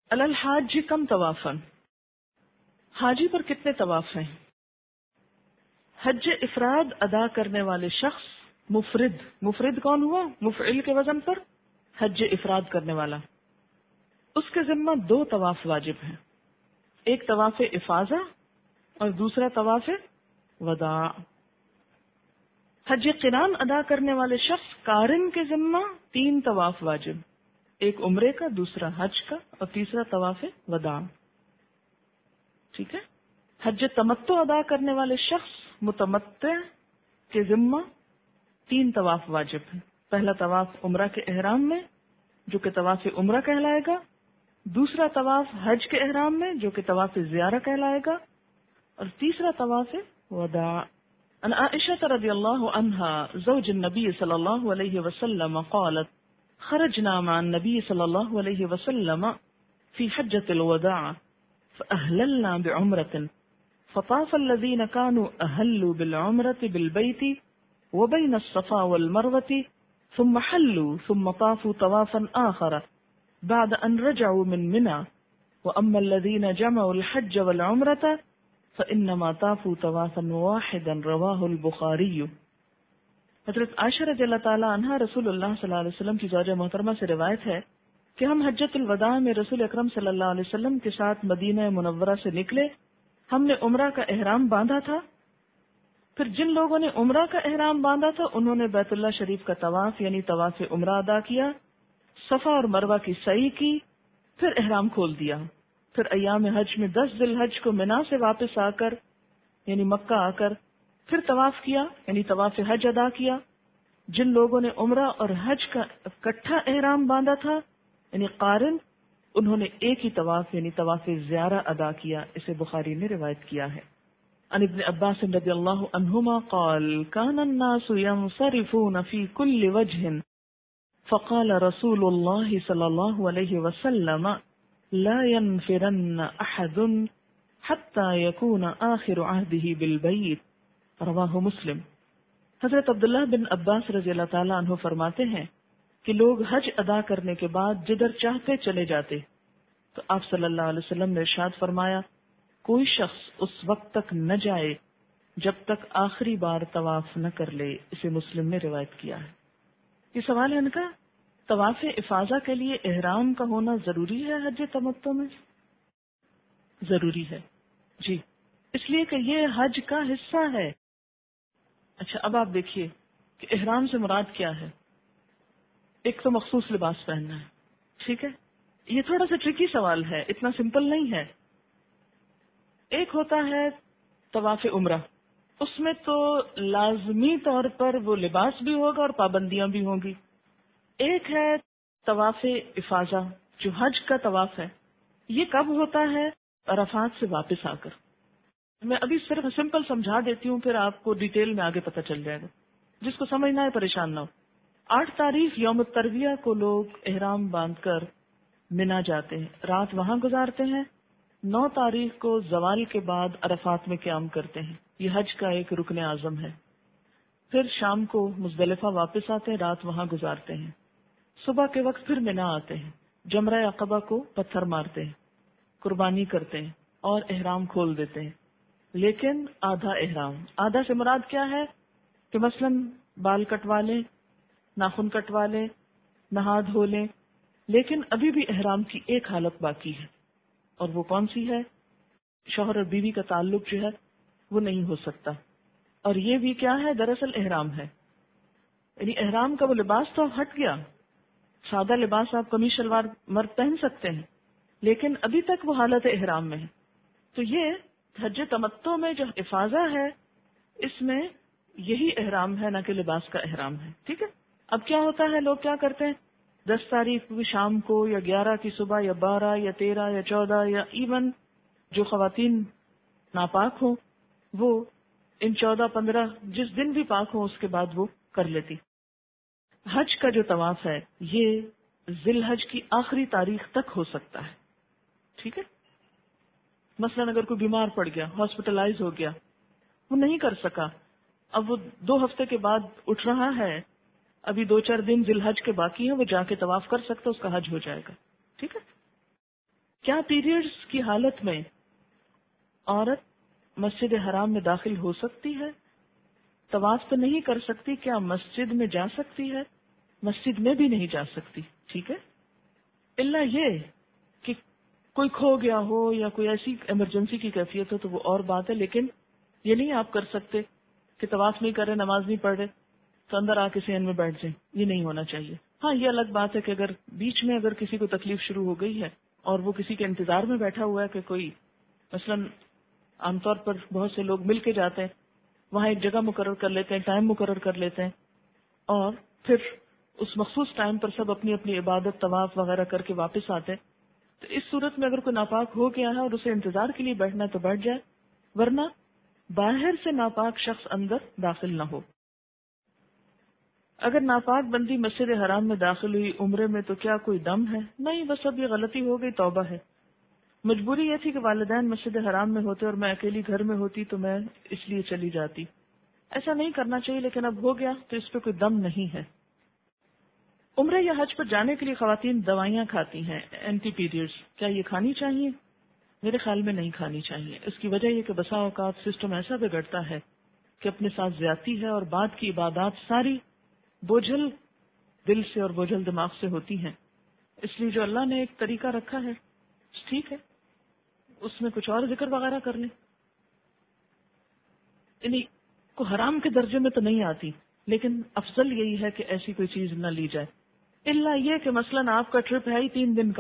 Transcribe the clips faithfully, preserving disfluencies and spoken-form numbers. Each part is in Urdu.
علی الحاج کم طوافن، حاجی پر کتنے طواف ہیں؟ حج افراد ادا کرنے والے شخص مفرد، مفرد کون ہوا؟ مفعل کے وزن پر حج افراد کرنے والا، اس کے ذمہ دو طواف واجب ہیں، ایک طواف افاضہ اور دوسرا طواف وداع۔ حج قران ادا کرنے والے شخص قارن کے ذمہ تین طواف واجب، ایک عمرے کا، دوسرا حج کا اور تیسرا طواف وداع۔ ٹھیک ہے۔ حج تمتع ادا کرنے والے شخص متمتع کے ذمہ تین طواف واجب ہیں، پہلا طواف عمرہ کے احرام میں جو کہ طواف عمرہ کہلائے گا، دوسرا طواف حج کے احرام میں جو کہ طواف زیارہ کہلائے گا، اور تیسرا طواف وداع۔ عن عائشة رضی اللہ عنہا زوج النبی صلی اللہ علیہ وسلم قالت خرجنا مع النبي صلى الله عليه وسلم في حجة الوداع فأهللنا بعمرة فطاف الذين كانوا أهلوا بالعمرة بالبيت وبين الصفا والمروة ثم حلوا ثم طافوا طوافا آخر بعد أن رجعوا من منى وأما الذين جمعوا الحج والعمرة فإنما طافوا طوافا واحدا رواه البخاري۔ حضرت عائشہ رضی اللہ تعالیٰ عنہا رسول اللہ صلی اللہ علیہ وسلم کی زوجہ محترمہ سے روایت ہے کہ ہم حجۃ الوداع میں رسول اکرم صلی اللہ علیہ وسلم کے ساتھ مدینہ منورہ سے نکلے، ہم نے عمرہ کا احرام باندھا تھا، پھر جن لوگوں نے عمرہ کا احرام باندھا تھا انہوں نے بیت اللہ شریف کا طواف یعنی طواف عمرہ ادا کیا، صفا اور مروہ کی سعی کی، پھر احرام کھول دیا، پھر ایام حج میں دس ذی الحج کو منا سے واپس آ کر یعنی مکہ آ کر پھر طواف کیا یعنی طواف حج ادا کیا۔ جن لوگوں نے عمرہ اور حج کا اکٹھا احرام باندھا تھا یعنی قارن، انہوں نے ایک ہی طواف یعنی طواف زیارہ ادا کیا، اسے بخاری نے روایت کیا ہے۔ عن ابن عباس رضی اللہ عنہما قال كان الناس ينصرفون في كل وجه فقال رسول الله صلى الله عليه وسلم لا ينفرن احد حتى يكون آخر عهده بالبيت رواہ مسلم۔ حضرت عبداللہ بن عباس رضی اللہ تعالیٰ عنہ فرماتے ہیں کہ لوگ حج ادا کرنے کے بعد جدھر چاہتے چلے جاتے، تو آپ صلی اللہ علیہ وسلم نے ارشاد فرمایا کوئی شخص اس وقت تک نہ جائے جب تک آخری بار طواف نہ کر لے، اسے مسلم نے روایت کیا ہے۔ یہ سوال ہے ان کا، طواف افاضہ کے لیے احرام کا ہونا ضروری ہے حج تمتع میں؟ ضروری ہے جی، اس لیے کہ یہ حج کا حصہ ہے۔ اچھا اب آپ دیکھیے کہ احرام سے مراد کیا ہے۔ ایک تو مخصوص لباس پہننا ہے، ٹھیک ہے، یہ تھوڑا سا ٹرکی سوال ہے، اتنا سمپل نہیں ہے۔ ایک ہوتا ہے طواف عمرہ، اس میں تو لازمی طور پر وہ لباس بھی ہوگا اور پابندیاں بھی ہوں گی۔ ایک ہے طواف افاضہ جو حج کا طواف ہے، یہ کب ہوتا ہے؟ عرفات سے واپس آ کر۔ میں ابھی صرف سمپل سمجھا دیتی ہوں، پھر آپ کو ڈیٹیل میں آگے پتہ چل جائے گا، جس کو سمجھنا ہے پریشان نہ ہو۔ آٹھ تاریخ یوم الترویہ کو لوگ احرام باندھ کر منا جاتے ہیں، رات وہاں گزارتے ہیں، نو تاریخ کو زوال کے بعد عرفات میں قیام کرتے ہیں، یہ حج کا ایک رکن اعظم ہے۔ پھر شام کو مزدلفہ واپس آتے ہیں، رات وہاں گزارتے ہیں، صبح کے وقت پھر منا آتے ہیں، جمرہ عقبہ کو پتھر مارتے ہیں، قربانی کرتے ہیں اور احرام کھول دیتے ہیں۔ لیکن آدھا احرام، آدھا سے مراد کیا ہے کہ مثلاً بال کٹوا لیں، ناخن کٹوا لیں، نہا دھو لیں، لیکن ابھی بھی احرام کی ایک حالت باقی ہے، اور وہ کون سی ہے؟ شوہر اور بیوی کا تعلق جو ہے وہ نہیں ہو سکتا، اور یہ بھی کیا ہے؟ دراصل احرام ہے، یعنی احرام کا وہ لباس تو ہٹ گیا، سادہ لباس آپ قمیص شلوار مرد پہن سکتے ہیں، لیکن ابھی تک وہ حالت احرام میں ہے۔ تو یہ حج تمتع میں جو افاضہ ہے اس میں یہی احرام ہے، نہ کہ لباس کا احرام ہے، ٹھیک ہے۔ اب کیا ہوتا ہے، لوگ کیا کرتے ہیں، دس تاریخ کی شام کو یا گیارہ کی صبح یا بارہ یا تیرہ یا چودہ یا ایون جو خواتین ناپاک ہوں وہ ان چودہ پندرہ جس دن بھی پاک ہوں اس کے بعد وہ کر لیتی۔ حج کا جو طواف ہے یہ ذی الحج کی آخری تاریخ تک ہو سکتا ہے، ٹھیک ہے۔ مثلاً اگر کوئی بیمار پڑ گیا، ہاسپٹلائز ہو گیا، وہ نہیں کر سکا، اب وہ دو ہفتے کے بعد اٹھ رہا ہے، ابھی دو چار دن ذی الحج کے باقی ہیں، وہ جا کے طواف کر سکتا، اس کا حج ہو جائے گا، ٹھیک ہے۔ کیا پیریڈز کی حالت میں عورت مسجد حرام میں داخل ہو سکتی ہے؟ طواف تو نہیں کر سکتی، کیا مسجد میں جا سکتی ہے؟ مسجد میں بھی نہیں جا سکتی، ٹھیک ہے، الا یہ کہ کوئی کھو گیا ہو یا کوئی ایسی ایمرجنسی کی کیفیت ہو تو وہ اور بات ہے، لیکن یہ نہیں آپ کر سکتے کہ طواف نہیں کر رہے، نماز نہیں پڑھ رہے تو اندر آ کے صحن میں بیٹھ جائیں، یہ نہیں ہونا چاہیے۔ ہاں یہ الگ بات ہے کہ اگر بیچ میں اگر کسی کو تکلیف شروع ہو گئی ہے اور وہ کسی کے انتظار میں بیٹھا ہوا ہے کہ کوئی مثلاً عام طور پر بہت سے لوگ مل کے جاتے ہیں، وہاں ایک جگہ مقرر کر لیتے ہیں، ٹائم مقرر کر لیتے ہیں اور پھر اس مخصوص ٹائم پر سب اپنی اپنی عبادت طواف وغیرہ کر کے واپس آتے ہیں، تو اس صورت میں اگر کوئی ناپاک ہو گیا ہے اور اسے انتظار کے لیے بیٹھنا ہے تو بیٹھ جائے، ورنہ باہر سے ناپاک شخص اندر داخل نہ ہو۔ اگر ناپاک بندی مسجد حرام میں داخل ہوئی عمرے میں تو کیا کوئی دم ہے؟ نہیں، بس اب یہ غلطی ہو گئی، توبہ ہے۔ مجبوری یہ تھی کہ والدین مسجد حرام میں ہوتے اور میں اکیلی گھر میں ہوتی تو میں اس لیے چلی جاتی۔ ایسا نہیں کرنا چاہیے، لیکن اب ہو گیا تو اس پہ کوئی دم نہیں ہے۔ عمرے یا حج پر جانے کے لیے خواتین دوائیاں کھاتی ہیں، اینٹی پیریڈز، کیا یہ کھانی چاہیے؟ میرے خیال میں نہیں کھانی چاہیے۔ اس کی وجہ یہ کہ بسا اوقات سسٹم ایسا بگڑتا ہے کہ اپنے ساتھ زیادتی ہے اور بعد کی عبادات ساری بوجھل دل سے اور بوجھل دماغ سے ہوتی ہیں، اس لیے جو اللہ نے ایک طریقہ رکھا ہے ٹھیک ہے، اس میں کچھ اور ذکر وغیرہ کر لیں، یعنی کو حرام کے درجے میں تو نہیں آتی، لیکن افضل یہی ہے کہ ایسی کوئی چیز نہ لی جائے، الا یہ کہ مثلاً آپ کا ٹرپ ہے ہی تین دن کا،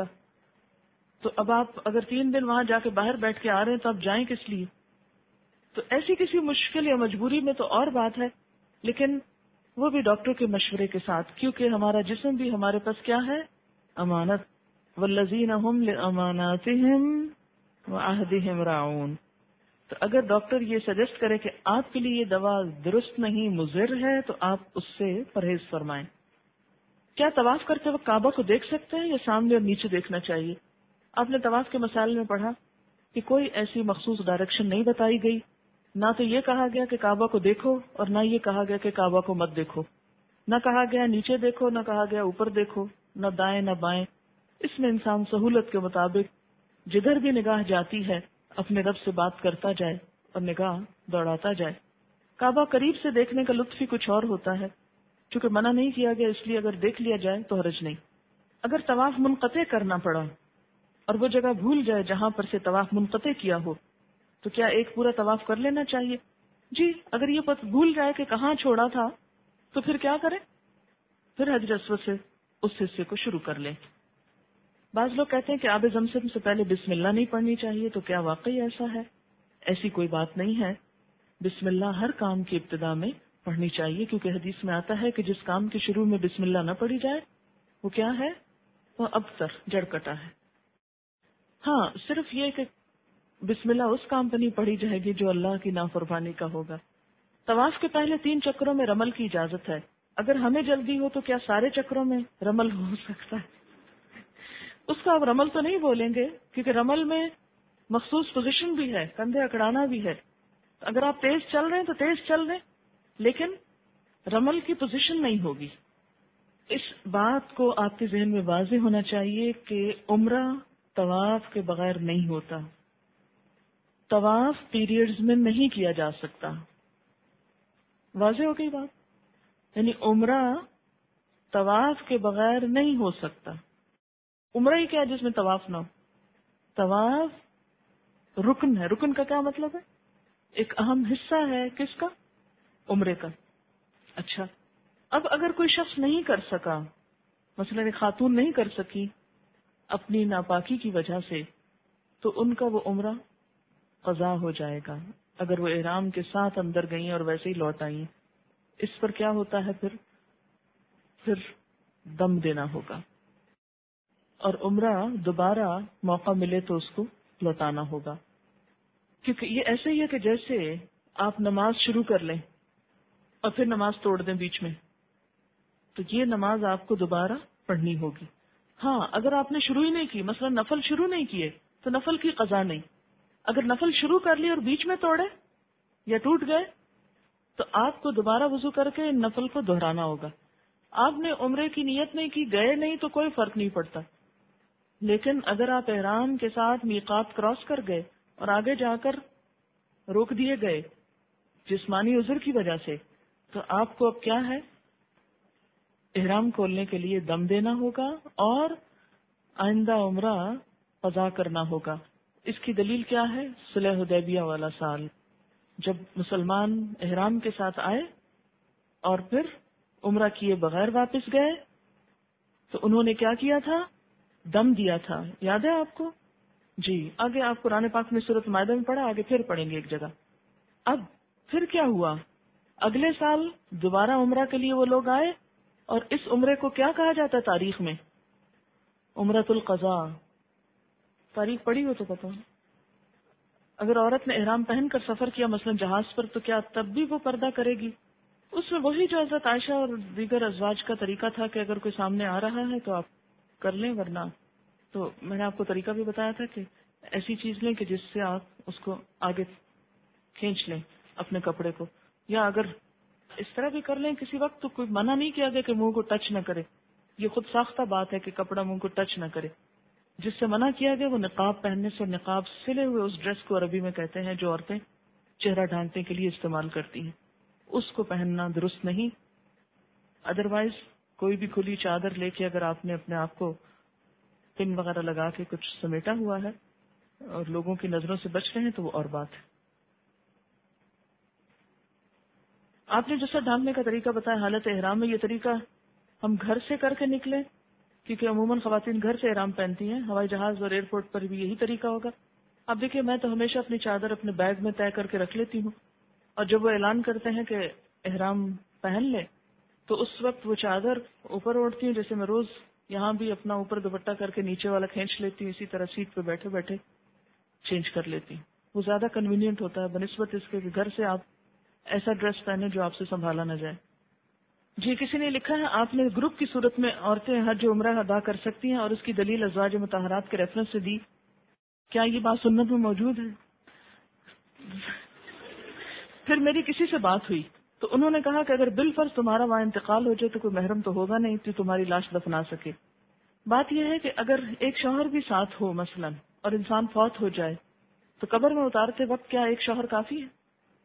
تو اب آپ اگر تین دن وہاں جا کے باہر بیٹھ کے آ رہے ہیں تو آپ جائیں کس لیے؟ تو ایسی کسی مشکل یا مجبوری میں تو اور بات ہے، لیکن وہ بھی ڈاکٹر کے مشورے کے ساتھ، کیونکہ ہمارا جسم بھی ہمارے پاس کیا ہے؟ امانت، والذین هم لاماناتهم وعہدهم راعون۔ تو اگر ڈاکٹر یہ سجیسٹ کرے کہ آپ کے لیے یہ دوا درست نہیں، مضر ہے، تو آپ اس سے پرہیز فرمائیں۔ کیا طواف کرتے وقت کعبہ کو دیکھ سکتے ہیں یا سامنے اور نیچے دیکھنا چاہیے؟ آپ نے طواف کے مسائل میں پڑھا کہ کوئی ایسی مخصوص ڈائریکشن نہیں بتائی گئی، نہ تو یہ کہا گیا کہ کعبہ کو دیکھو اور نہ یہ کہا گیا کہ کعبہ کو مت دیکھو، نہ کہا گیا نیچے دیکھو، نہ کہا گیا اوپر دیکھو، نہ دائیں نہ بائیں۔ اس میں انسان سہولت کے مطابق جدھر بھی نگاہ جاتی ہے اپنے رب سے بات کرتا جائے اور نگاہ دوڑاتا جائے۔ کعبہ قریب سے دیکھنے کا لطف ہی کچھ اور ہوتا ہے، چونکہ منع نہیں کیا گیا، اس لیے اگر دیکھ لیا جائے تو حرج نہیں۔ اگر طواف منقطع کرنا پڑا اور وہ جگہ بھول جائے جہاں پر سے طواف منقطع کیا ہو تو کیا ایک پورا طواف کر لینا چاہیے؟ جی، اگر یہ پت بھول جائے کہ کہاں چھوڑا تھا تو پھر کیا کریں؟ پھر حجر اسود سے اس حصے کو شروع کر لیں۔ بعض لوگ کہتے ہیں کہ آب زمزم سے پہلے بسم اللہ نہیں پڑھنی چاہیے، تو کیا واقعی ایسا ہے؟ ایسی کوئی بات نہیں ہے، بسم اللہ ہر کام کی ابتدا میں پڑھنی چاہیے، کیونکہ حدیث میں آتا ہے کہ جس کام کے شروع میں بسم اللہ نہ پڑھی جائے وہ کیا ہے؟ وہ ابتر، جڑ کٹا ہے۔ ہاں، صرف یہ کہ بسم اللہ اس کام پہ نہیں پڑھی جائے گی جو اللہ کی نافرمانی کا ہوگا۔ طواف کے پہلے تین چکروں میں رمل کی اجازت ہے، اگر ہمیں جلدی ہو تو کیا سارے چکروں میں رمل ہو سکتا ہے؟ اس کا آپ رمل تو نہیں بولیں گے، کیونکہ رمل میں مخصوص پوزیشن بھی ہے، کندھے اکڑانا بھی ہے۔ اگر آپ تیز چل رہے ہیں تو تیز چل رہے ہیں، لیکن رمل کی پوزیشن نہیں ہوگی۔ اس بات کو آپ کے ذہن میں واضح ہونا چاہیے کہ عمرہ طواف کے بغیر نہیں ہوتا، طواف پیریڈز میں نہیں کیا جا سکتا۔ واضح ہو گئی بات؟ یعنی عمرہ طواف کے بغیر نہیں ہو سکتا۔ عمرہ ہی کیا ہے جس میں طواف نہ ہو؟ طواف رکن ہے۔ رکن کا کیا مطلب ہے؟ ایک اہم حصہ ہے کس کا؟ عمرے کا۔ اچھا، اب اگر کوئی شخص نہیں کر سکا، مثلا ایک خاتون نہیں کر سکی اپنی ناپاکی کی وجہ سے، تو ان کا وہ عمرہ قضا ہو جائے گا، اگر وہ احرام کے ساتھ اندر گئیں اور ویسے ہی لوٹ آئیں۔ اس پر کیا ہوتا ہے؟ پھر پھر دم دینا ہوگا، اور عمرہ دوبارہ موقع ملے تو اس کو لوٹانا ہوگا، کیونکہ یہ ایسے ہی ہے کہ جیسے آپ نماز شروع کر لیں اور پھر نماز توڑ دیں بیچ میں، تو یہ نماز آپ کو دوبارہ پڑھنی ہوگی۔ ہاں، اگر آپ نے شروع ہی نہیں کی، مثلا نفل شروع نہیں کیے، تو نفل کی قضا نہیں۔ اگر نفل شروع کر لی اور بیچ میں توڑے یا ٹوٹ گئے تو آپ کو دوبارہ وضو کر کے نفل کو دہرانا ہوگا۔ آپ نے عمرے کی نیت نہیں کی، گئے نہیں، تو کوئی فرق نہیں پڑتا، لیکن اگر آپ احرام کے ساتھ میقات کراس کر گئے اور آگے جا کر روک دیے گئے جسمانی عذر کی وجہ سے، تو آپ کو اب کیا ہے، احرام کھولنے کے لیے دم دینا ہوگا اور آئندہ عمرہ قضا کرنا ہوگا۔ اس کی دلیل کیا ہے؟ صلح حدیبیہ والا سال، جب مسلمان احرام کے ساتھ آئے اور پھر عمرہ کیے بغیر واپس گئے تو انہوں نے کیا کیا تھا؟ دم دیا تھا۔ یاد ہے آپ کو؟ جی، آگے آپ قرآن پاک میں سورۃ مائدہ میں پڑھا، آگے پھر پڑھیں گے ایک جگہ۔ اب پھر کیا ہوا؟ اگلے سال دوبارہ عمرہ کے لیے وہ لوگ آئے، اور اس عمرے کو کیا کہا جاتا ہے تاریخ میں؟ عمرۃ القضاء۔ تاریخ پڑھی ہو تو پتہ۔ اگر عورت نے احرام پہن کر سفر کیا مثلا جہاز پر، تو کیا تب بھی وہ پردہ کرے گی؟ اس میں وہی جو حضرت عائشہ اور دیگر ازواج کا طریقہ تھا کہ اگر کوئی سامنے آ رہا ہے تو آپ کر لیں، ورنہ تو میں نے آپ کو طریقہ بھی بتایا تھا کہ ایسی چیز لیں کہ جس سے آپ اس کو آگے کھینچ لیں اپنے کپڑے کو، یا اگر اس طرح بھی کر لیں کسی وقت تو کوئی منع نہیں کیا گیا کہ منہ کو ٹچ نہ کرے۔ یہ خود ساختہ بات ہے کہ کپڑا منہ کو ٹچ نہ کرے۔ جس سے منع کیا گیا وہ نقاب پہننے سے، نقاب سلے ہوئے اس ڈریس کو عربی میں کہتے ہیں جو عورتیں چہرہ ڈھانکنے کے لیے استعمال کرتی ہیں، اس کو پہننا درست نہیں۔ ادروائز کوئی بھی کھلی چادر لے کے اگر آپ نے اپنے آپ کو پن وغیرہ لگا کے کچھ سمیٹا ہوا ہے اور لوگوں کی نظروں سے بچ رہے ہیں تو وہ اور بات ہے۔ آپ نے جیسا ڈھانکنے کا طریقہ بتایا حالت احرام میں، یہ طریقہ ہم گھر سے کر کے نکلیں، کیونکہ عموماً خواتین گھر سے احرام پہنتی ہیں، ہوائی جہاز اور ایئرپورٹ پر بھی یہی طریقہ ہوگا۔ اب دیکھیے، میں تو ہمیشہ اپنی چادر اپنے بیگ میں طے کر کے رکھ لیتی ہوں، اور جب وہ اعلان کرتے ہیں کہ احرام پہن لیں تو اس وقت وہ چادر اوپر اوڑھتی ہوں، جیسے میں روز یہاں بھی اپنا اوپر دوپٹہ کر کے نیچے والا کھینچ لیتی ہوں، اسی طرح سیٹ پہ بیٹھے بیٹھے چینج کر لیتی ہوں۔ وہ زیادہ کنوینئنٹ ہوتا ہے بنسبت اس کے کہ گھر سے آپ ایسا ڈریس پہنے جو آپ سے سنبھالا نہ جائے۔ جی، کسی نے لکھا ہے آپ نے گروپ کی صورت میں عورتیں حج عمرہ ادا کر سکتی ہیں اور اس کی دلیل ازواج مطہرات کے ریفرنس سے دی، کیا یہ بات سنت میں موجود ہے؟ پھر میری کسی سے بات ہوئی تو انہوں نے کہا کہ اگر بالفرض تمہارا وہاں انتقال ہو جائے تو کوئی محرم تو ہوگا نہیں تو تمہاری لاش دفنا سکے۔ بات یہ ہے کہ اگر ایک شوہر بھی ساتھ ہو مثلا اور انسان فوت ہو جائے تو قبر میں اتارتے وقت کیا ایک شوہر کافی ہے؟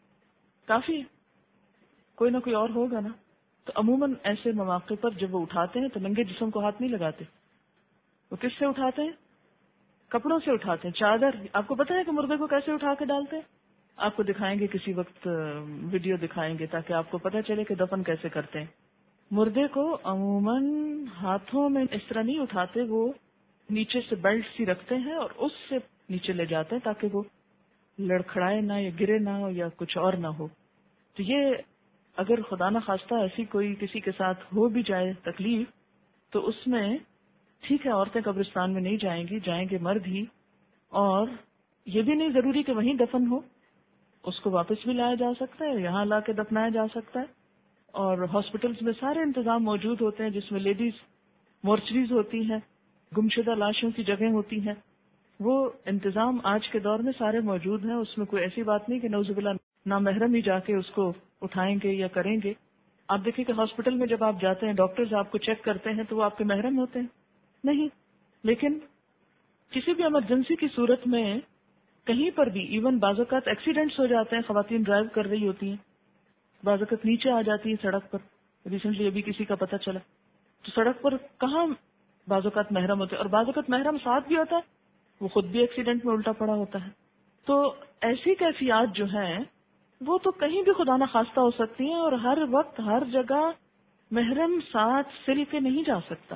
کافی ہے، کوئی نہ کوئی اور ہوگا نا۔ تو عموماً ایسے مواقع پر جب وہ اٹھاتے ہیں تو ننگے جسم کو ہاتھ نہیں لگاتے، وہ کس سے اٹھاتے ہیں؟ کپڑوں سے اٹھاتے ہیں۔ چادر، آپ کو پتہ ہے کہ مردے کو کیسے اٹھا کے ڈالتے ہیں؟ آپ کو دکھائیں گے کسی وقت، ویڈیو دکھائیں گے تاکہ آپ کو پتہ چلے کہ دفن کیسے کرتے ہیں۔ مردے کو عموماً ہاتھوں میں اس طرح نہیں اٹھاتے، وہ نیچے سے بیلٹ سی رکھتے ہیں اور اس سے نیچے لے جاتے ہیں تاکہ وہ لڑکھڑائے نہ یا گرے نہ ہو یا کچھ اور نہ ہو۔ تو یہ اگر خدا نہ خواستہ ایسی کوئی کسی کے ساتھ ہو بھی جائے تکلیف تو اس میں ٹھیک ہے، عورتیں قبرستان میں نہیں جائیں گی، جائیں گے مرد ہی، اور یہ بھی نہیں ضروری کہ وہیں دفن ہو، اس کو واپس بھی لایا جا سکتا ہے، یہاں لا کے دفنایا جا سکتا ہے، اور ہاسپٹلس میں سارے انتظام موجود ہوتے ہیں جس میں لیڈیز مورچریز ہوتی ہیں، گمشدہ لاشوں کی جگہیں ہوتی ہیں، وہ انتظام آج کے دور میں سارے موجود ہیں۔ اس میں کوئی ایسی بات نہیں کہ نعوذ باللہ نامحرم ہی جا کے اس کو اٹھائیں گے یا کریں گے۔ آپ دیکھیں کہ ہاسپٹل میں جب آپ جاتے ہیں ڈاکٹرز آپ کو چیک کرتے ہیں تو وہ آپ کے محرم ہوتے ہیں؟ نہیں۔ لیکن کسی بھی ایمرجنسی کی صورت میں کہیں پر بھی، ایون بعض اوقات ایکسیڈنٹس ہو جاتے ہیں، خواتین ڈرائیو کر رہی ہوتی ہیں، بعض اوقات نیچے آ جاتی ہیں سڑک پر، ریسنٹلی ابھی کسی کا پتہ چلا، تو سڑک پر کہاں بعض اوقات محرم ہوتے ہیں، اور بعض اوقات محرم ساتھ بھی ہوتا ہے، وہ خود بھی ایکسیڈنٹ میں الٹا پڑا ہوتا ہے۔ تو ایسی کیفیات جو ہیں وہ تو کہیں بھی خدا نہ خواستہ ہو سکتی ہیں، اور ہر وقت ہر جگہ محرم ساتھ سل کے نہیں جا سکتا۔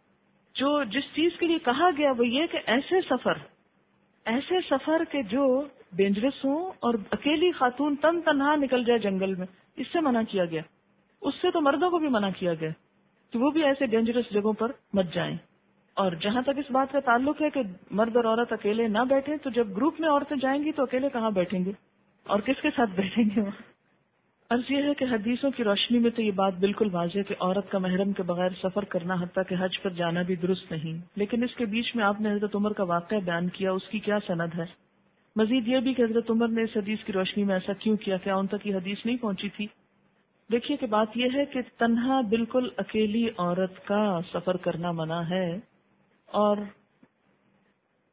جو جس چیز کے لیے کہا گیا وہ یہ کہ ایسے سفر ایسے سفر کے جو ڈینجرس ہوں اور اکیلی خاتون تن تنہا نکل جائے جنگل میں، اس سے منع کیا گیا۔ اس سے تو مردوں کو بھی منع کیا گیا کہ وہ بھی ایسے ڈینجرس جگہوں پر مت جائیں۔ اور جہاں تک اس بات کا تعلق ہے کہ مرد اور عورت اکیلے نہ بیٹھیں، تو جب گروپ میں عورتیں جائیں گی تو اکیلے کہاں بیٹھیں گے اور کس کے ساتھ بیٹھیں گے وہاں؟ عرض یہ ہے کہ حدیثوں کی روشنی میں تو یہ بات بالکل واضح ہے کہ عورت کا محرم کے بغیر سفر کرنا حتیٰ کہ حج پر جانا بھی درست نہیں، لیکن اس کے بیچ میں آپ نے حضرت عمر کا واقعہ بیان کیا، اس کی کیا سند ہے؟ مزید یہ بھی کہ حضرت عمر نے اس حدیث کی روشنی میں ایسا کیوں کیا؟ کیا ان تک یہ حدیث نہیں پہنچی تھی؟ دیکھیے کہ بات یہ ہے کہ تنہا بالکل اکیلی عورت کا سفر کرنا منع ہے، اور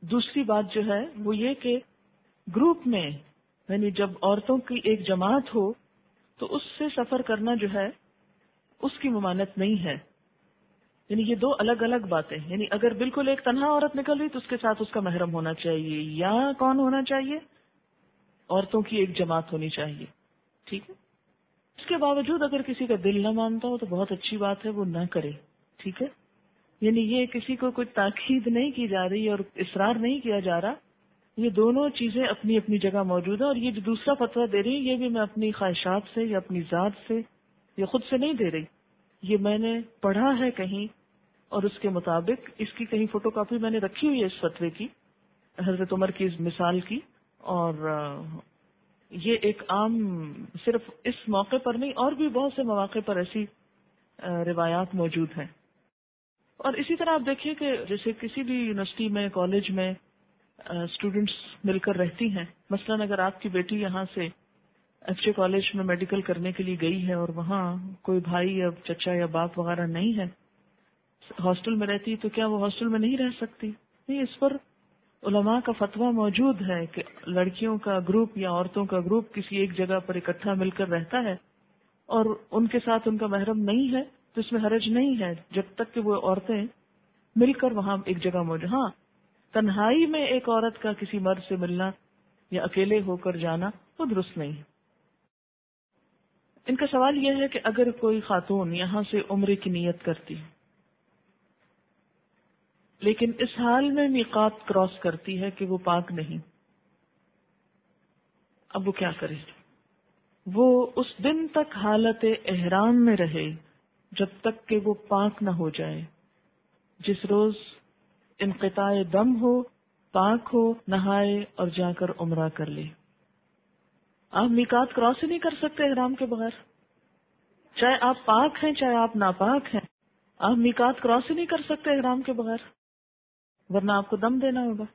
دوسری بات جو ہے وہ یہ کہ گروپ میں یعنی جب عورتوں کی ایک جماعت ہو تو اس سے سفر کرنا جو ہے اس کی ممانعت نہیں ہے. یعنی یہ دو الگ الگ باتیں. یعنی اگر بالکل ایک تنہا عورت نکل رہی تو اس کے ساتھ اس کا محرم ہونا چاہیے, یا کون ہونا چاہیے؟ عورتوں کی ایک جماعت ہونی چاہیے. ٹھیک ہے. اس کے باوجود اگر کسی کا دل نہ مانتا ہو تو بہت اچھی بات ہے, وہ نہ کرے. ٹھیک ہے. یعنی یہ کسی کو کوئی تاکید نہیں کی جا رہی اور اصرار نہیں کیا جا رہا. یہ دونوں چیزیں اپنی اپنی جگہ موجود ہیں, اور یہ جو دوسرا فتویٰ دے رہی ہے یہ بھی میں اپنی خواہشات سے یا اپنی ذات سے یا خود سے نہیں دے رہی. یہ میں نے پڑھا ہے کہیں, اور اس کے مطابق اس کی کہیں فوٹو کاپی میں نے رکھی ہوئی ہے اس فتوے کی, حضرت عمر کی اس مثال کی. اور یہ ایک عام صرف اس موقع پر نہیں, اور بھی بہت سے مواقع پر ایسی روایات موجود ہیں. اور اسی طرح آپ دیکھیے کہ جیسے کسی بھی یونیورسٹی میں, کالج میں اسٹوڈینٹس مل کر رہتی ہیں. مثلاً اگر آپ کی بیٹی یہاں سے ایف جے کالج میں میڈیکل کرنے کے لیے گئی ہے اور وہاں کوئی بھائی یا چچا یا باپ وغیرہ نہیں ہے, ہاسٹل میں رہتی, تو کیا وہ ہاسٹل میں نہیں رہ سکتی؟ نہیں. اس پر علماء کا فتویٰ موجود ہے کہ لڑکیوں کا گروپ یا عورتوں کا گروپ کسی ایک جگہ پر اکٹھا مل کر رہتا ہے اور ان کے ساتھ ان کا محرم نہیں ہے تو اس میں حرج نہیں ہے, جب تک کہ وہ عورتیں مل کر وہاں ایک جگہ موجود. ہاں, تنہائی میں ایک عورت کا کسی مرد سے ملنا یا اکیلے ہو کر جانا وہ درست نہیں ہے. ان کا سوال یہ ہے کہ اگر کوئی خاتون یہاں سے عمرے کی نیت کرتی لیکن اس حال میں میقات کراس کرتی ہے کہ وہ پاک نہیں, اب وہ کیا کرے؟ وہ اس دن تک حالت احرام میں رہے جب تک کہ وہ پاک نہ ہو جائے. جس روز انقطاع دم ہو, پاک ہو, نہائے اور جا کر عمرہ کر لے. آپ میقات کراس ہی نہیں کر سکتے احرام کے بغیر, چاہے آپ پاک ہیں چاہے آپ ناپاک ہیں. آپ میقات کراس ہی نہیں کر سکتے احرام کے بغیر, ورنہ آپ کو دم دینا ہوگا.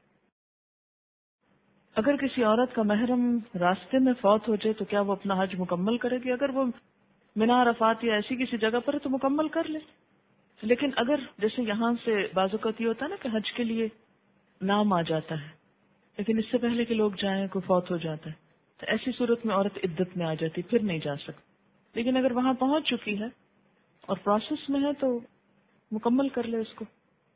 اگر کسی عورت کا محرم راستے میں فوت ہو جائے تو کیا وہ اپنا حج مکمل کرے گی؟ اگر وہ مینا عرفات یا ایسی کسی جگہ پر ہے تو مکمل کر لے. لیکن اگر جیسے یہاں سے بعض اوقات یہ ہوتا ہے نا کہ حج کے لیے نام آ جاتا ہے لیکن اس سے پہلے کہ لوگ جائیں کوئی فوت ہو جاتا ہے, تو ایسی صورت میں عورت عدت میں آ جاتی, پھر نہیں جا سکتی. لیکن اگر وہاں پہنچ چکی ہے اور پروسیس میں ہے تو مکمل کر لے اس کو.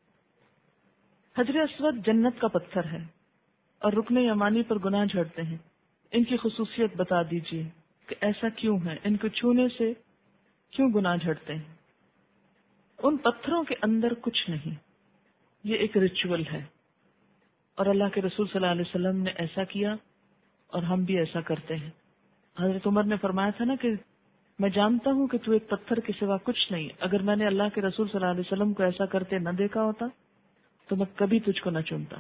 حجر اسود جنت کا پتھر ہے اور رکن یمانی پر گناہ جھڑتے ہیں. ان کی خصوصیت بتا دیجیے کہ ایسا کیوں ہے, ان کو چھونے سے کیوں گناہ جھڑتے ہیں؟ ان پتھروں کے اندر کچھ نہیں, یہ ایک ریچول ہے اور اللہ کے رسول صلی اللہ علیہ وسلم نے ایسا کیا اور ہم بھی ایسا کرتے ہیں. حضرت عمر نے فرمایا تھا نا کہ میں جانتا ہوں کہ تو ایک پتھر کے سوا کچھ نہیں, اگر میں نے اللہ کے رسول صلی اللہ علیہ وسلم کو ایسا کرتے نہ دیکھا ہوتا تو میں کبھی تجھ کو نہ چنتا.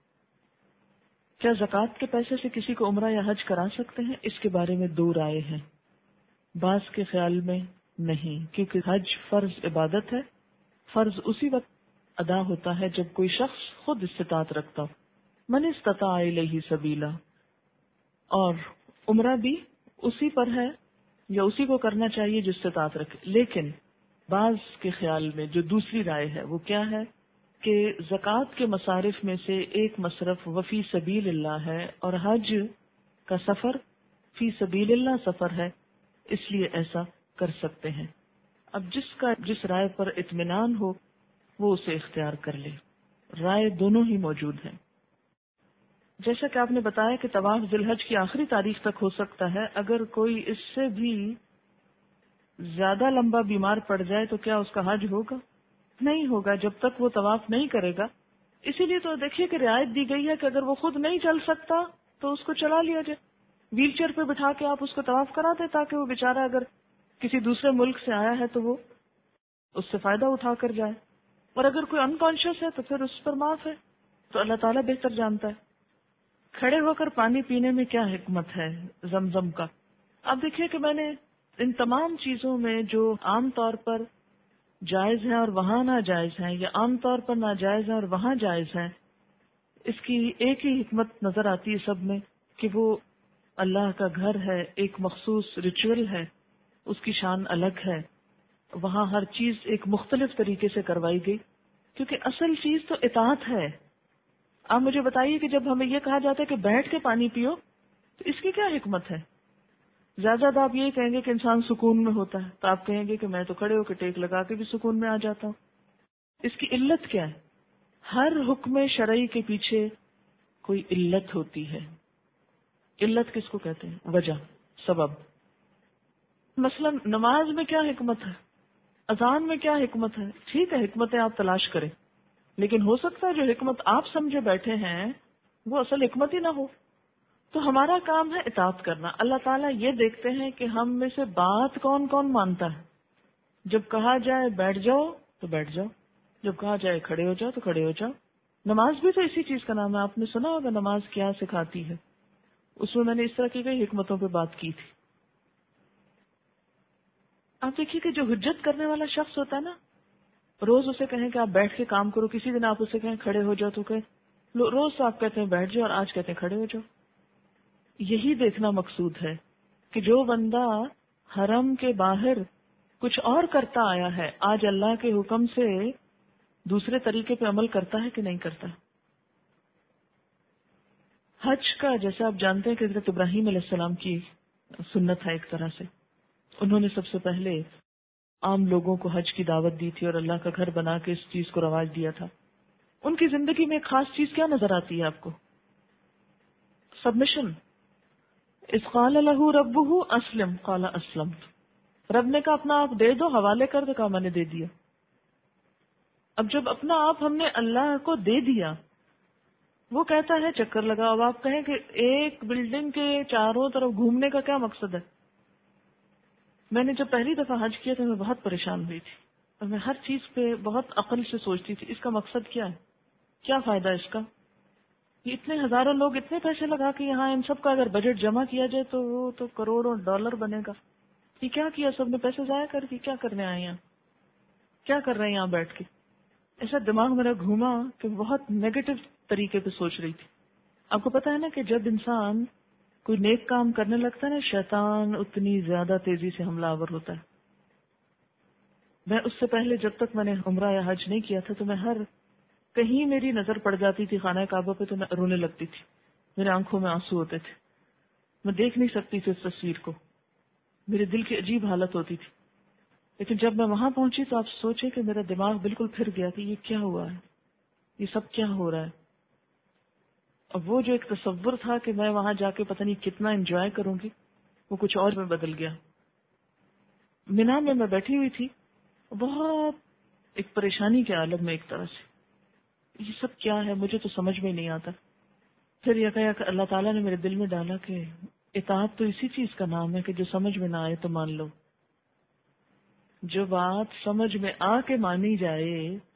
کیا زکوٰۃ کے پیسے سے کسی کو عمرہ یا حج کرا سکتے ہیں؟ اس کے بارے میں دو رائے ہیں. بعض کے خیال میں نہیں, کیونکہ حج فرض عبادت ہے, فرض اسی وقت ادا ہوتا ہے جب کوئی شخص خود استطاعت رکھتا ہو. من استطاع الیہ سبیلا, اور عمرہ بھی اسی پر ہے یا اسی کو کرنا چاہیے جو استطاعت رکھے. لیکن بعض کے خیال میں جو دوسری رائے ہے وہ کیا ہے کہ زکوٰۃ کے مصارف میں سے ایک مصرف وفی سبیل اللہ ہے اور حج کا سفر فی سبیل اللہ سفر ہے, اس لیے ایسا کر سکتے ہیں. اب جس کا جس رائے پر اطمینان ہو وہ اسے اختیار کر لے, رائے دونوں ہی موجود ہیں. جیسا کہ آپ نے بتایا کہ طواف ذی الحج کی آخری تاریخ تک ہو سکتا ہے, اگر کوئی اس سے بھی زیادہ لمبا بیمار پڑ جائے تو کیا اس کا حج ہوگا؟ نہیں ہوگا جب تک وہ طواف نہیں کرے گا. اسی لیے تو دیکھیے کہ رعایت دی گئی ہے کہ اگر وہ خود نہیں چل سکتا تو اس کو چلا لیا جائے, ویل چیئر پہ بٹھا کے آپ اس کو طواف کرا دیں تاکہ وہ بیچارہ اگر کسی دوسرے ملک سے آیا ہے تو وہ اس سے فائدہ اٹھا کر جائے. اور اگر کوئی انکانشیس ہے تو پھر اس پر معاف ہے, تو اللہ تعالیٰ بہتر جانتا ہے. کھڑے ہو کر پانی پینے میں کیا حکمت ہے زمزم کا؟ اب دیکھیے کہ میں نے ان تمام چیزوں میں جو عام طور پر جائز ہیں اور وہاں ناجائز ہیں, یا عام طور پر ناجائز ہیں اور وہاں جائز ہیں, اس کی ایک ہی حکمت نظر آتی ہے سب میں کہ وہ اللہ کا گھر ہے, ایک مخصوص ریچول ہے, اس کی شان الگ ہے. وہاں ہر چیز ایک مختلف طریقے سے کروائی گئی, کیونکہ اصل چیز تو اطاعت ہے. آپ مجھے بتائیے کہ جب ہمیں یہ کہا جاتا ہے کہ بیٹھ کے پانی پیو تو اس کی کیا حکمت ہے؟ زیادہ زیادہ آپ یہ کہیں گے کہ انسان سکون میں ہوتا ہے، تو آپ کہیں گے کہ میں تو کھڑے ہو کے ٹیک لگا کے بھی سکون میں آ جاتا ہوں. اس کی علت کیا ہے؟ ہر حکم شرعی کے پیچھے کوئی علت ہوتی ہے. علت کس کو کہتے ہیں؟ وجہ، سبب. مثلا نماز میں کیا حکمت ہے، اذان میں کیا حکمت ہے؟ ٹھیک ہے، حکمتیں آپ تلاش کریں، لیکن ہو سکتا ہے جو حکمت آپ سمجھے بیٹھے ہیں وہ اصل حکمت ہی نہ ہو. تو ہمارا کام ہے اطاعت کرنا. اللہ تعالیٰ یہ دیکھتے ہیں کہ ہم میں سے بات کون کون مانتا ہے. جب کہا جائے بیٹھ جاؤ تو بیٹھ جاؤ، جب کہا جائے کھڑے ہو جاؤ تو کھڑے ہو جاؤ. نماز بھی تو اسی چیز کا نام ہے. آپ نے سنا ہوگا نماز کیا سکھاتی ہے، اس میں میں نے اس طرح کی کئی حکمتوں پہ بات کی تھی. آپ دیکھیے کہ جو حجت کرنے والا شخص ہوتا ہے نا، روز اسے کہیں کہ آپ بیٹھ کے کام کرو، کسی دن آپ اسے کہیں کھڑے ہو جاؤ تو کہ روز تو آپ کہتے ہیں بیٹھ جاؤ اور آج کہتے ہیں کھڑے ہو جاؤ. یہی دیکھنا مقصود ہے کہ جو بندہ حرم کے باہر کچھ اور کرتا آیا ہے آج اللہ کے حکم سے دوسرے طریقے پہ عمل کرتا ہے کہ نہیں کرتا. حج کا جیسے آپ جانتے ہیں کہ حضرت ابراہیم علیہ السلام کی سنت ہے، ایک طرح سے انہوں نے سب سے پہلے عام لوگوں کو حج کی دعوت دی تھی اور اللہ کا گھر بنا کے اس چیز کو رواج دیا تھا. ان کی زندگی میں ایک خاص چیز کیا نظر آتی ہے آپ کو؟ سبمیشن. اذ قال له ربه اسلم قال اسلمت. رب نے کہا اپنا آپ دے دو، حوالے کر دو، کہا میں نے دے دیا. اب جب اپنا آپ ہم نے اللہ کو دے دیا، وہ کہتا ہے چکر لگاؤ. اب آپ کہیں کہ ایک بلڈنگ کے چاروں طرف گھومنے کا کیا مقصد ہے؟ میں نے جب پہلی دفعہ حج کیا تو میں بہت پریشان ہوئی تھی اور میں ہر چیز پہ بہت عقل سے سوچتی تھی اس کا مقصد کیا ہے، کیا فائدہ اس کا. یہ اتنے ہزاروں لوگ اتنے پیسے لگا کے یہاں، ان سب کا اگر بجٹ جمع کیا جائے تو وہ تو کروڑوں ڈالر بنے گا. یہ کیا کیا سب نے؟ پیسے ضائع کر کے کیا کرنے آئے یہاں، کیا کر رہے ہیں یہاں بیٹھ کے؟ ایسا دماغ میرا گھوما کہ بہت نیگیٹو طریقے پہ سوچ رہی تھی. آپ کو پتا ہے نا کہ جب انسان کوئی نیک کام کرنے لگتا ہے نا، شیطان اتنی زیادہ تیزی سے حملہ آور ہوتا ہے. میں اس سے پہلے جب تک میں نے عمرہ یا حج نہیں کیا تھا تو میں ہر کہیں میری نظر پڑ جاتی تھی خانہ کعبہ پہ تو میں رونے لگتی تھی، میرے آنکھوں میں آنسو ہوتے تھے، میں دیکھ نہیں سکتی تھی اس تصویر کو، میرے دل کی عجیب حالت ہوتی تھی. لیکن جب میں وہاں پہنچی تو آپ سوچے کہ میرا دماغ بالکل پھر گیا کہ یہ کیا ہوا ہے، یہ سب کیا ہو رہا ہے. اب وہ جو ایک تصور تھا کہ میں وہاں جا کے پتہ نہیں کتنا انجوائے کروں گی، وہ کچھ اور میں بدل گیا. مینا میں میں بیٹھی ہوئی تھی، بہت ایک پریشانی کے عالم میں، ایک طرح سے یہ سب کیا ہے مجھے تو سمجھ میں نہیں آتا. پھر یہ کہا کہ اللہ تعالیٰ نے میرے دل میں ڈالا کہ اطاعت تو اسی چیز کا نام ہے کہ جو سمجھ میں نہ آئے تو مان لو. جو بات سمجھ میں آ کے مانی جائے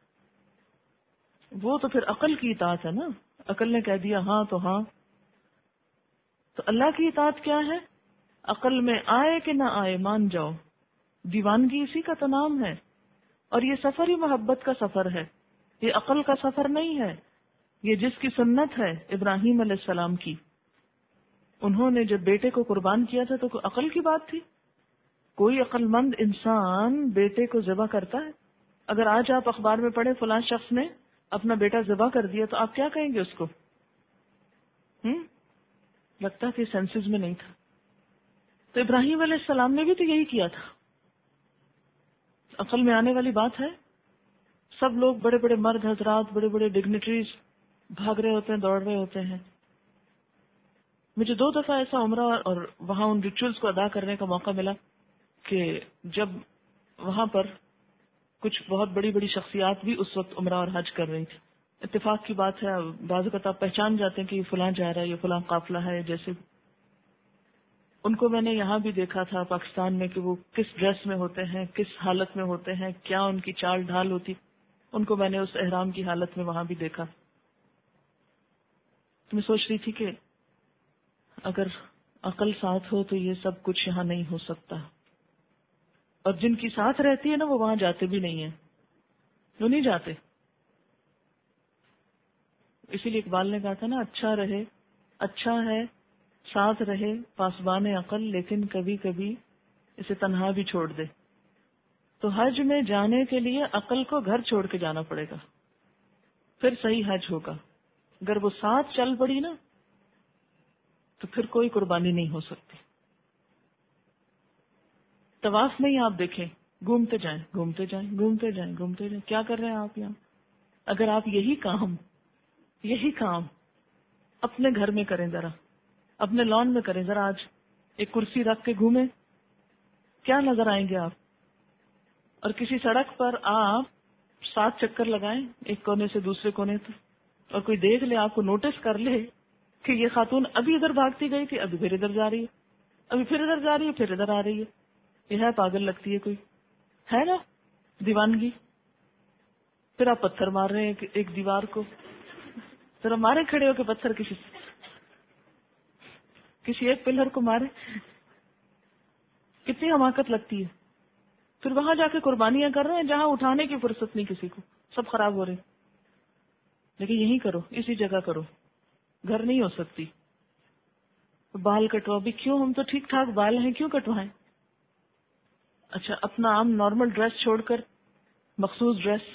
وہ تو پھر عقل کی اطاعت ہے نا. عقل نے کہہ دیا ہاں تو ہاں. تو اللہ کی اطاعت کیا ہے؟ عقل میں آئے کہ نہ آئے مان جاؤ. دیوانگی اسی کا تو نام ہے. اور یہ سفر ہی محبت کا سفر ہے، یہ عقل کا سفر نہیں ہے. یہ جس کی سنت ہے ابراہیم علیہ السلام کی، انہوں نے جب بیٹے کو قربان کیا تھا تو کوئی عقل کی بات تھی؟ کوئی عقل مند انسان بیٹے کو ذبح کرتا ہے؟ اگر آج آپ اخبار میں پڑھے فلاں شخص نے اپنا بیٹا ذبح کر دیا تو آپ کیا کہیں گے اس کو؟ ہم لگتا کہ سینسز میں نہیں تھا. تو ابراہیم علیہ السلام نے بھی تو یہی کیا تھا. عقل میں آنے والی بات ہے. سب لوگ بڑے بڑے مرد حضرات، بڑے بڑے ڈگنیٹریز بھاگ رہے ہوتے ہیں، دوڑ رہے ہوتے ہیں. مجھے دو دفعہ ایسا عمرہ اور وہاں ان ریچولز کو ادا کرنے کا موقع ملا کہ جب وہاں پر کچھ بہت بڑی بڑی شخصیات بھی اس وقت عمرہ اور حج کر رہی تھی. اتفاق کی بات ہے، بعض اوقات آپ پہچان جاتے ہیں کہ یہ فلاں جا رہا ہے، یہ فلاں قافلہ ہے. جیسے ان کو میں نے یہاں بھی دیکھا تھا پاکستان میں کہ وہ کس ڈریس میں ہوتے ہیں، کس حالت میں ہوتے ہیں، کیا ان کی چال ڈھال ہوتی، ان کو میں نے اس احرام کی حالت میں وہاں بھی دیکھا. میں سوچ رہی تھی کہ اگر عقل ساتھ ہو تو یہ سب کچھ یہاں نہیں ہو سکتا. اور جن کی ساتھ رہتی ہے نا وہ وہاں جاتے بھی نہیں ہیں، وہ نہیں جاتے. اسی لیے اقبال نے کہا تھا نا، اچھا رہے اچھا ہے ساتھ رہے پاسبان عقل، لیکن کبھی کبھی اسے تنہا بھی چھوڑ دے. تو حج میں جانے کے لیے عقل کو گھر چھوڑ کے جانا پڑے گا، پھر صحیح حج ہوگا. اگر وہ ساتھ چل پڑی نا تو پھر کوئی قربانی نہیں ہو سکتی. طواف میں ہی آپ دیکھیں، گھومتے جائیں گھومتے جائیں گھومتے جائیں گھومتے جائیں. کیا کر رہے ہیں آپ یہاں؟ اگر آپ یہی کام یہی کام اپنے گھر میں کریں، ذرا اپنے لان میں کریں، ذرا آج ایک کرسی رکھ کے گھومیں، کیا نظر آئیں گے آپ؟ اور کسی سڑک پر آپ سات چکر لگائیں ایک کونے سے دوسرے کونے تک، اور کوئی دیکھ لے، آپ کو نوٹس کر لے کہ یہ خاتون ابھی ادھر بھاگتی گئی تھی، ابھی پھر ادھر جا رہی ہے، ابھی پھر ادھر جا رہی ہے، پھر ادھر آ رہی ہے. یہ ہے پاگل لگتی ہے کوئی، ہے نا دیوانگی. پھر آپ پتھر مار رہے ہیں ایک دیوار کو، ذرا مارے کھڑے ہو کے پتھر کسی کسی ایک پلر کو مارے. کتنی حماقت لگتی ہے. پھر وہاں جا کے قربانیاں کر رہے ہیں جہاں اٹھانے کی فرصت نہیں کسی کو، سب خراب ہو رہے. لیکن یہی کرو، اسی جگہ کرو، گھر نہیں ہو سکتی. بال کٹواؤ بھی کیوں؟ ہم تو ٹھیک ٹھاک بال ہیں، کیوں کٹوائیں؟ اچھا اپنا عام نارمل ڈریس چھوڑ کر مخصوص ڈریس،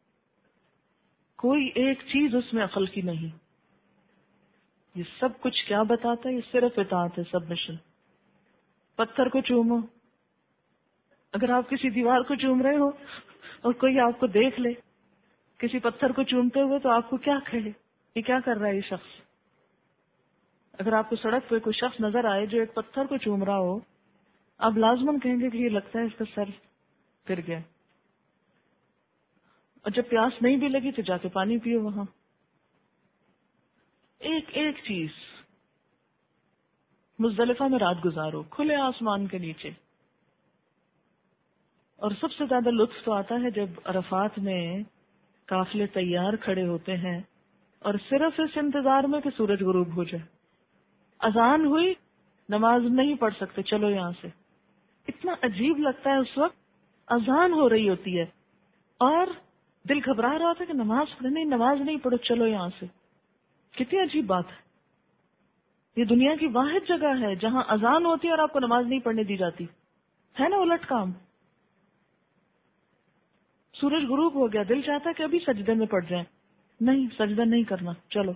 کوئی ایک چیز اس میں عقل کی نہیں. یہ سب کچھ کیا بتاتا ہے؟ یہ صرف اطاعت ہے، سبمیشن. پتھر کو چومو، اگر آپ کسی دیوار کو چوم رہے ہو اور کوئی آپ کو دیکھ لے کسی پتھر کو چومتے ہوئے تو آپ کو کیا کہے؟ یہ کیا کر رہا ہے یہ شخص؟ اگر آپ کو سڑک پہ کوئی شخص نظر آئے جو ایک پتھر کو چوم رہا ہو، آپ لازماً کہیں گے کہ یہ لگتا ہے اس کا سر پھر گیا. اور جب پیاس نہیں بھی لگی تو جا کے پانی پیو وہاں. ایک ایک چیز. مزدلفہ میں رات گزارو کھلے آسمان کے نیچے. اور سب سے زیادہ لطف تو آتا ہے جب عرفات میں قافلے تیار کھڑے ہوتے ہیں اور صرف اس انتظار میں کہ سورج غروب ہو جائے. اذان ہوئی، نماز نہیں پڑھ سکتے، چلو یہاں سے. اتنا عجیب لگتا ہے اس وقت. اذان ہو رہی ہوتی ہے اور دل گھبرا رہا ہوتا ہے کہ نماز پڑھے، نہیں نماز نہیں پڑھو، چلو یہاں سے. کتنی عجیب بات ہے. یہ دنیا کی واحد جگہ ہے جہاں اذان ہوتی ہے اور آپ کو نماز نہیں پڑھنے دی جاتی. ہے نا الٹ کام. سورج غروب ہو گیا، دل چاہتا ہے کہ ابھی سجدے میں پڑ جائیں، نہیں سجدہ نہیں کرنا، چلو.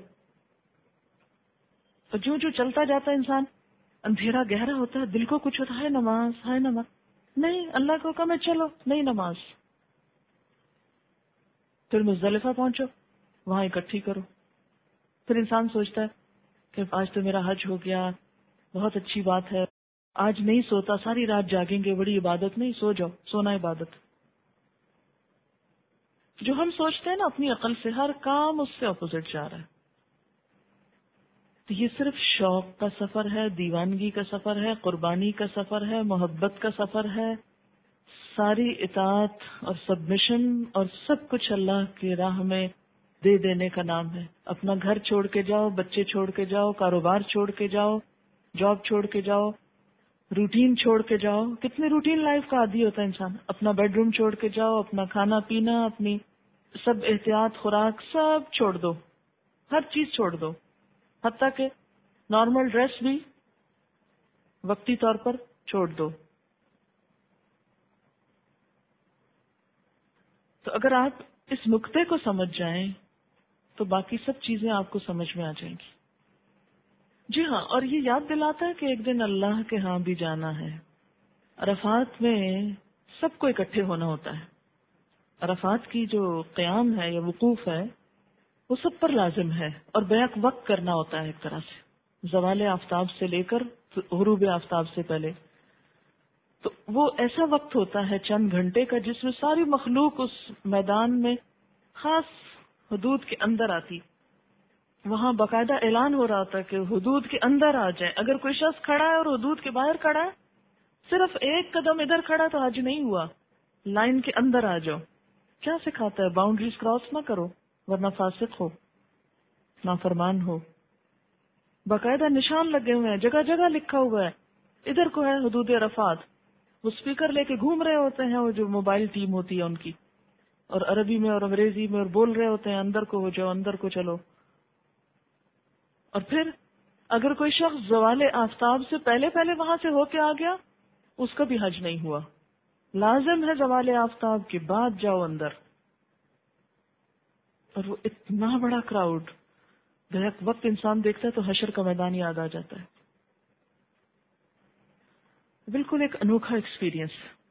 اور جو جو چلتا جاتا ہے انسان، اندھیرا گہرا ہوتا ہے، دل کو کچھ ہوتا ہے نماز ہے نماز، نہیں اللہ کو کہا میں چلو نہیں نماز. پھر مزدلفہ پہنچو، وہاں اکٹھی کرو. پھر انسان سوچتا ہے کہ آج تو میرا حج ہو گیا، بہت اچھی بات ہے، آج نہیں سوتا، ساری رات جاگیں گے، بڑی عبادت. نہیں، سو جاؤ، سونا عبادت. جو ہم سوچتے ہیں نا اپنی عقل سے، ہر کام اس سے اپوزٹ جا رہا ہے. تو یہ صرف شوق کا سفر ہے، دیوانگی کا سفر ہے، قربانی کا سفر ہے، محبت کا سفر ہے. ساری اطاعت اور سبمیشن اور سب کچھ اللہ کی راہ میں دے دینے کا نام ہے. اپنا گھر چھوڑ کے جاؤ، بچے چھوڑ کے جاؤ، کاروبار چھوڑ کے جاؤ، جاب چھوڑ کے جاؤ، روٹین چھوڑ کے جاؤ. کتنے روٹین لائف کا عادی ہوتا ہے انسان. اپنا بیڈ روم چھوڑ کے جاؤ، اپنا کھانا پینا، اپنی سب احتیاط خوراک سب چھوڑ دو، ہر چیز چھوڑ دو، حتیٰ کہ نارمل ڈریس بھی وقتی طور پر چھوڑ دو. تو اگر آپ اس نقطے کو سمجھ جائیں تو باقی سب چیزیں آپ کو سمجھ میں آ جائیں گی. جی ہاں، اور یہ یاد دلاتا ہے کہ ایک دن اللہ کے ہاں بھی جانا ہے. عرفات میں سب کو اکٹھے ہونا ہوتا ہے. عرفات کی جو قیام ہے یا وقوف ہے وہ سب پر لازم ہے، اور بیک وقت کرنا ہوتا ہے ایک طرح سے، زوال آفتاب سے لے کر غروب آفتاب سے پہلے. تو وہ ایسا وقت ہوتا ہے چند گھنٹے کا جس میں ساری مخلوق اس میدان میں خاص حدود کے اندر آتی. وہاں باقاعدہ اعلان ہو رہا تھا کہ حدود کے اندر آ جائیں. اگر کوئی شخص کھڑا ہے اور حدود کے باہر کھڑا ہے، صرف ایک قدم ادھر کھڑا تو حج نہیں ہوا، لائن کے اندر آ جاؤ. کیا سکھاتا ہے؟ باؤنڈریز کراس نہ کرو ورنہ فاسق ہو، نافرمان ہو. باقاعدہ نشان لگے ہوئے ہیں، جگہ جگہ لکھا ہوا ہے ادھر کو ہے حدود عرفات. وہ اسپیکر لے کے گھوم رہے ہوتے ہیں، وہ جو موبائل ٹیم ہوتی ہے ان کی، اور عربی میں اور انگریزی میں، اور بول رہے ہوتے ہیں اندر کو ہو جاؤ، اندر کو چلو. اور پھر اگر کوئی شخص زوال آفتاب سے پہلے پہلے وہاں سے ہو کے آ گیا، اس کا بھی حج نہیں ہوا. لازم ہے زوال آفتاب کے بعد جاؤ اندر. اور وہ اتنا بڑا کراؤڈ، بیک وقت انسان دیکھتا ہے تو حشر کا میدان یاد آ جاتا ہے. بالکل ایک انوکھا ایکسپیرینس.